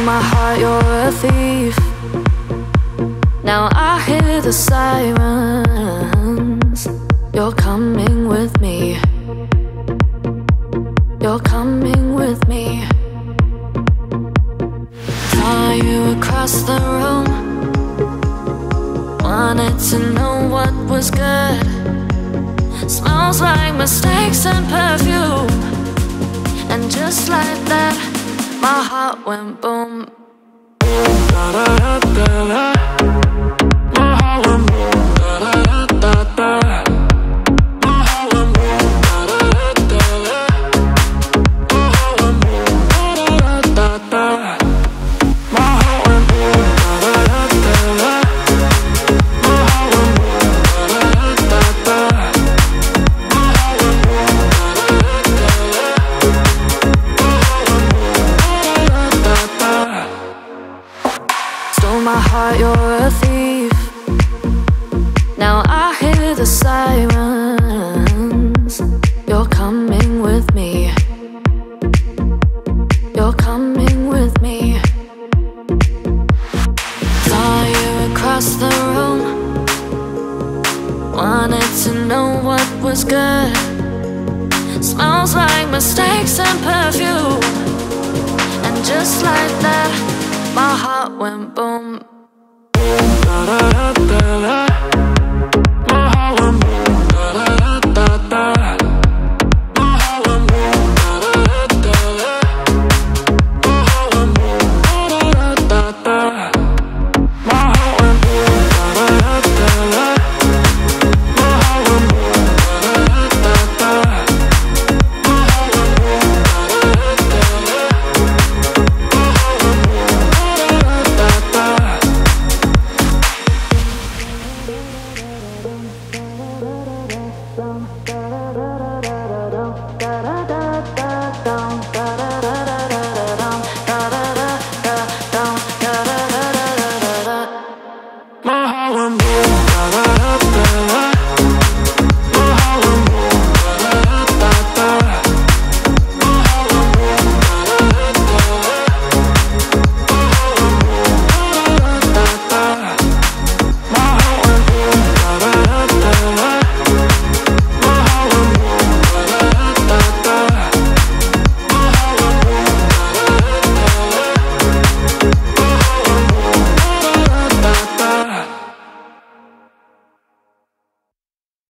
my heart, you're a thief. Now I hear the sirens. You're coming with me. You're coming with me. Saw you across the room. Wanted to know what was good. Smells like mistakes and perfume. And just like that, my heart went boom. Da da da da da. My heart went boom. Da da da da da. My heart went boom. Da da da da. My heart went boom. Da da da da. My heart went boom. Da da da da. My heart went boom. Da da da da. My heart went boom. Da da da da. Stole my heart, you're a thief. Now I hear the sirens. You're coming with me. You're coming with me. Saw you across the room. Wanted to know what was good. Smells like mistakes and perfume. And just like that, my heart went boom. Da da da da da.